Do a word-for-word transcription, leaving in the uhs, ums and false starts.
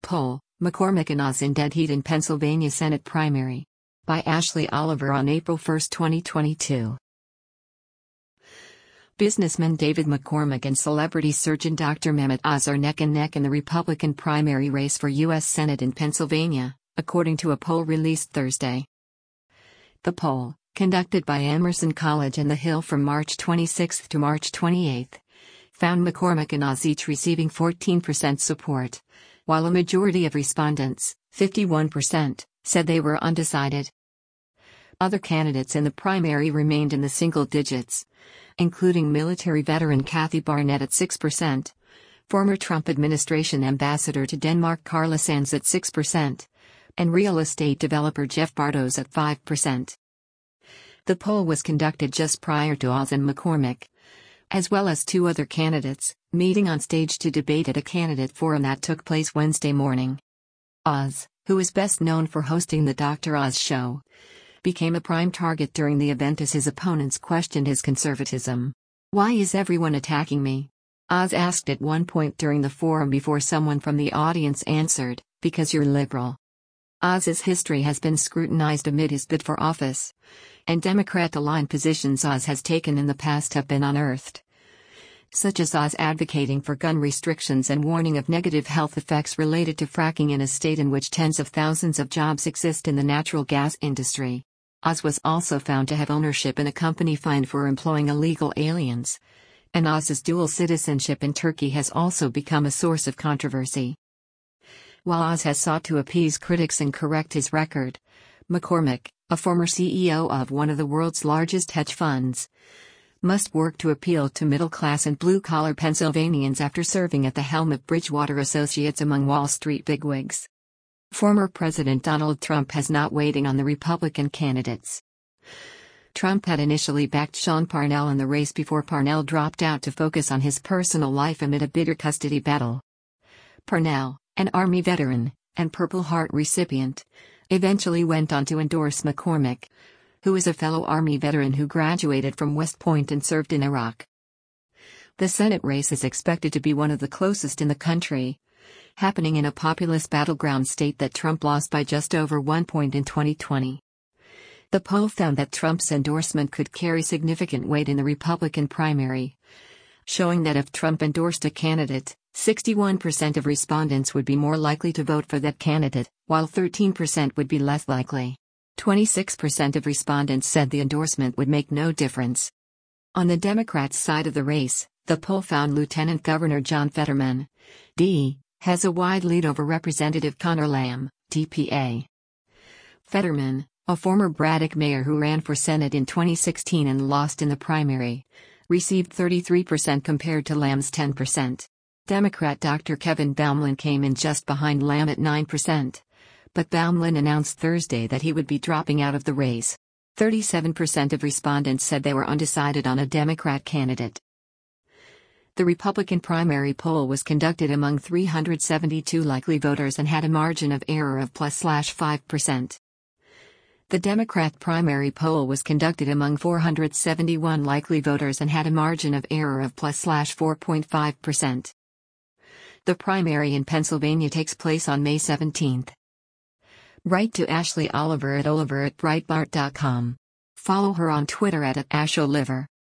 Poll, McCormick and Oz in dead heat in Pennsylvania Senate primary. By Ashley Oliver on April first, twenty twenty-two. Businessman David McCormick and celebrity surgeon Doctor Mehmet Oz are neck and neck in the Republican primary race for U S Senate in Pennsylvania, according to a poll released Thursday. The poll, conducted by Emerson College and The Hill from March twenty-sixth to March twenty-eighth, found McCormick and Oz each receiving fourteen percent support, while a majority of respondents, fifty-one percent, said they were undecided. Other candidates in the primary remained in the single digits, including military veteran Kathy Barnett at six percent, former Trump administration ambassador to Denmark Carla Sands at six percent, and real estate developer Jeff Bartos at five percent. The poll was conducted just prior to Oz and McCormick, as well as two other candidates, meeting on stage to debate at a candidate forum that took place Wednesday morning. Oz, who is best known for hosting the Doctor Oz Show, became a prime target during the event as his opponents questioned his conservatism. "Why is everyone attacking me?" Oz asked at one point during the forum before someone from the audience answered, "Because you're liberal." Oz's history has been scrutinized amid his bid for office, and Democrat-aligned positions Oz has taken in the past have been unearthed, such as Oz advocating for gun restrictions and warning of negative health effects related to fracking in a state in which tens of thousands of jobs exist in the natural gas industry. Oz was also found to have ownership in a company fined for employing illegal aliens, and Oz's dual citizenship in Turkey has also become a source of controversy. While Oz has sought to appease critics and correct his record, McCormick, a former C E O of one of the world's largest hedge funds, must work to appeal to middle-class and blue-collar Pennsylvanians after serving at the helm of Bridgewater Associates among Wall Street bigwigs. Former President Donald Trump has not weighed in on the Republican candidates. Trump had initially backed Sean Parnell in the race before Parnell dropped out to focus on his personal life amid a bitter custody battle. Parnell, an Army veteran and Purple Heart recipient, eventually went on to endorse McCormick, who is a fellow Army veteran who graduated from West Point and served in Iraq. The Senate race is expected to be one of the closest in the country, happening in a populous battleground state that Trump lost by just over one point in twenty twenty. The poll found that Trump's endorsement could carry significant weight in the Republican primary, showing that if Trump endorsed a candidate, sixty-one percent of respondents would be more likely to vote for that candidate, while thirteen percent would be less likely. twenty-six percent of respondents said the endorsement would make no difference. On the Democrats' side of the race, the poll found Lieutenant Governor John Fetterman, D, has a wide lead over Representative Conor Lamb, D P A. Fetterman, a former Braddock mayor who ran for Senate in twenty sixteen and lost in the primary, received thirty-three percent compared to Lamb's ten percent. Democrat Doctor Kevin Baumlin came in just behind Lamb at nine percent, but Baumlin announced Thursday that he would be dropping out of the race. thirty-seven percent of respondents said they were undecided on a Democrat candidate. The Republican primary poll was conducted among three hundred seventy-two likely voters and had a margin of error of plus five percent. The Democrat primary poll was conducted among four hundred seventy-one likely voters and had a margin of error of plus four point five percent. The primary in Pennsylvania takes place on May seventeenth. Write to Ashley Oliver at Oliver at Breitbart dot com. Follow her on Twitter at, at AshOliver.